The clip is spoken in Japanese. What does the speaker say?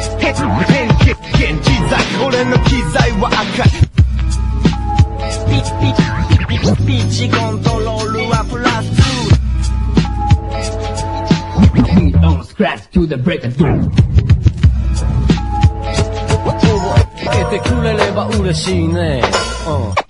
変機材俺の機材は赤いピッチコントロールはプラス2 Beat on scratch to the break of doom つけてくれれば嬉しいね